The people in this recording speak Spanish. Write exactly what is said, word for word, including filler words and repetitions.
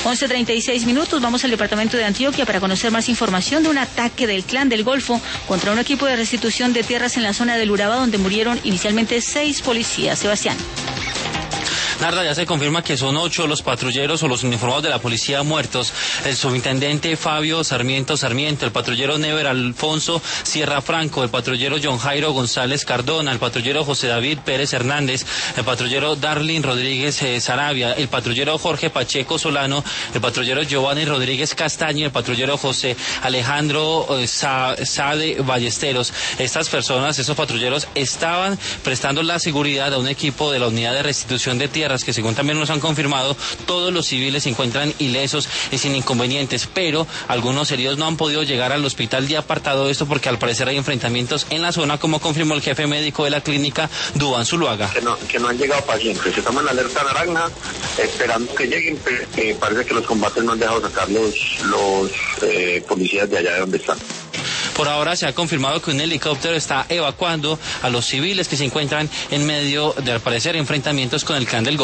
once treinta y seis minutos, vamos al departamento de Antioquia para conocer más información de un ataque del Clan del Golfo contra un equipo de restitución de tierras en la zona del Urabá, donde murieron inicialmente seis policías. Sebastián. Narda, ya se confirma que son ocho los patrulleros o los uniformados de la policía muertos. El subintendente Fabio Sarmiento Sarmiento, el patrullero Never Alfonso Sierra Franco, el patrullero John Jairo González Cardona, el patrullero José David Pérez Hernández, el patrullero Darlin Rodríguez eh, Sarabia, el patrullero Jorge Pacheco Solano, el patrullero Giovanni Rodríguez Castaño, el patrullero José Alejandro eh, Sa Sade Ballesteros. Estas personas, esos patrulleros, estaban prestando la seguridad a un equipo de la unidad de restitución de tierra, que según también nos han confirmado, todos los civiles se encuentran ilesos y sin inconvenientes, pero algunos heridos no han podido llegar al hospital de apartado, esto porque al parecer hay enfrentamientos en la zona, como confirmó el jefe médico de la clínica, Duván Zuluaga. Que no, que no han llegado pacientes, estamos en alerta naranja, esperando que lleguen, pero eh, parece que los combates no han dejado sacar los, los eh, policías de allá de donde están. Por ahora se ha confirmado que un helicóptero está evacuando a los civiles que se encuentran en medio de, al parecer, enfrentamientos con el Clan del Golfo.